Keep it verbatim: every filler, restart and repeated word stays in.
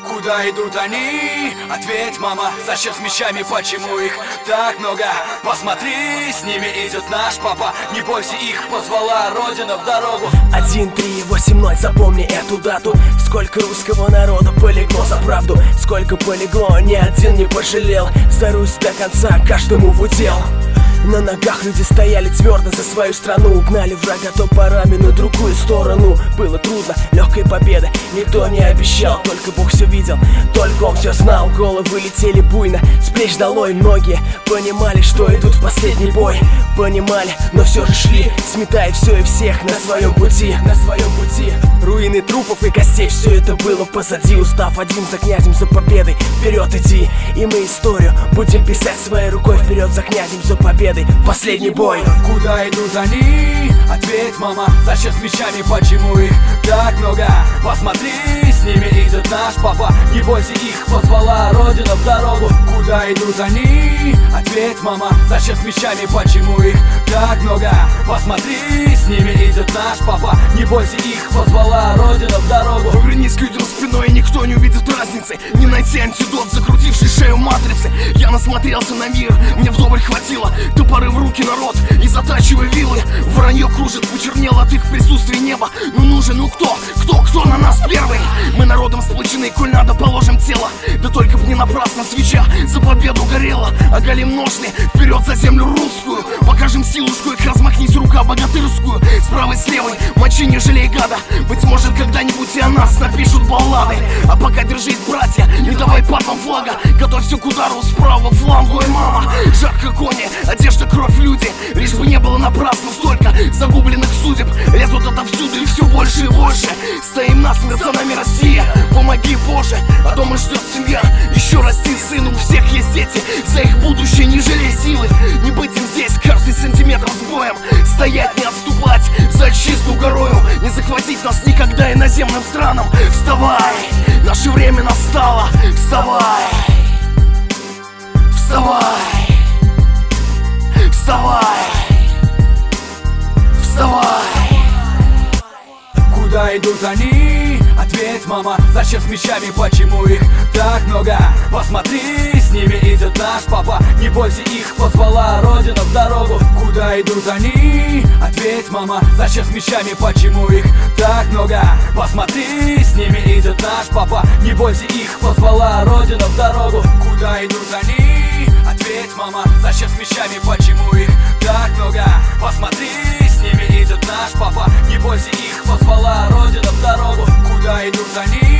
Куда идут они? Ответь, мама, зачем с мечами, почему их так много? Посмотри, с ними идет наш папа. Не бойся, их позвала Родина в дорогу. Один, три, восемь, ноль, запомни эту дату. Сколько русского народа полегло за правду, сколько полегло, ни один не пожалел. За Русь до конца, каждому в удел. На ногах люди стояли твердо за свою страну, угнали врага топорами на другую сторону. Было трудно, легкой победы никто не обещал, только Бог все видел, только Он все знал. Головы летели буйно, с плеч долой. Многие понимали, что идут в последний бой. Понимали, но все же шли, сметая все и всех на своем пути, на своем пути. Руины трупов и костей, все это было позади. Устав один за князем, за победой, вперед иди. И мы историю будем писать своей рукой. Вперед за князем, за победой, последний бой. Куда идут они? Ответь, мама, зачем с мечами, почему их так много? Посмотри, с ними идет наш папа. Не бойся, их позвала Родина в дорогу. Куда идут они? Ответь, мама, зачем с мечами, почему их так много? Посмотри, с ними идет наш папа. Не бойся, их позвала Родина в дорогу. Повернись к людям спиной, и никто не увидит разницы. Не найти антидот, закрутивший шею матрицы. Я насмотрелся на мир, мне вдоволь хватило. Топоры в руки, народ, и затачивай вилы. Воронье кружит, почернело от их присутствия небо. Ну нужен, ну кто, кто, кто на нас первый? Мы народом сплочены, коль надо, положим тело. Да только б не напрасно свеча за победу горела. Оголим ножны, вперед за землю русскую. Покажем силушку, их размахнись рука богатырскую. С правой, с левой, мочи не жалей гада. Быть может когда-нибудь и о нас напишут баллады. А пока держись, братья, не давай папам флага. Готовься к удару справа флангу, и мама. Жарко кони, одежда, кровь, люди. Лишь бы не было напрасно столько загубленных судеб. Лезут отовсюду и все больше и больше. Стоим насмерть, за нами Россия. Помоги, Боже, а дома ждет семья. Еще расти, сын, у всех есть дети. За их будущее не жалей силы. Не быть им здесь каждый сантиметр с боем. Стоять, не отступать за отчизну горою. Не захватить нас никогда иноземным странам. Вставай, наше время настало. Вставай, вставай, вставай, вставай. Куда идут они? Ответь, мама, зачем с мечами, почему их так много? Посмотри, с ними идет наш папа. Не бойся, их позвала Родина в дорогу. Куда идут они? Ответь, мама, зачем с мечами, почему их так много? Посмотри, с ними идет наш папа. Не бойся, их позвала Родина в дорогу. Куда идут они? Ответь, мама, зачем с мечами, почему их так много? Посмотри, с ними идет наш папа. Не бойся, их позвала Родина в дорогу. Куда идут они?